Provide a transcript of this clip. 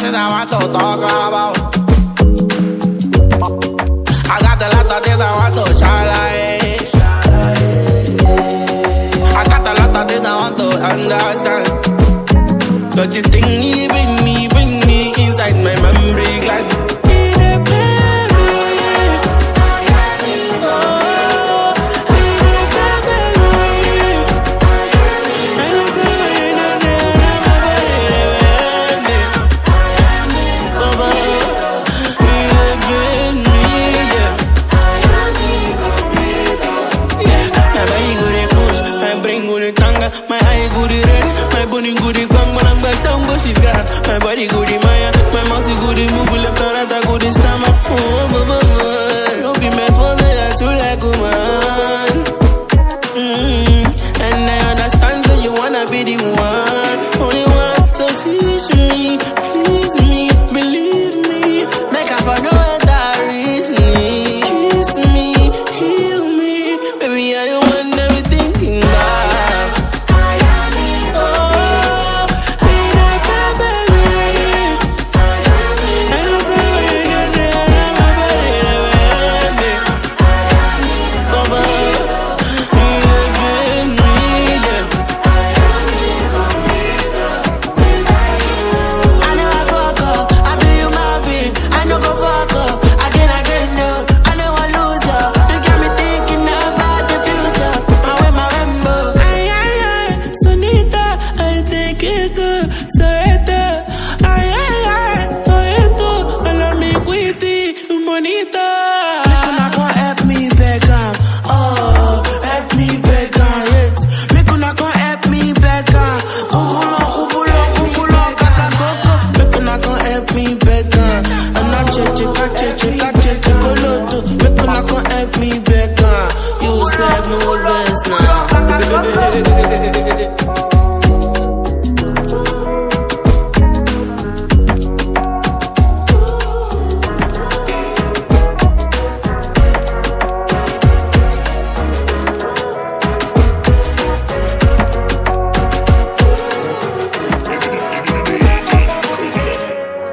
things I want to talk about. I got a lot of things I want to challenge. I got a lot of things I want to understand. But this thing bring me inside my memory gland. My eye goody red, my body goody bang, but I'm back down, but she got my body goody Maya, my mouth goody move, left and right, I goody stammer. Don't be meant for that, you like woman. And I understand that you wanna be the one, only one. So teach me, please me, believe me, make up for no other reason. Kiss me, heal me, baby, I don't want everything back. You said no best now.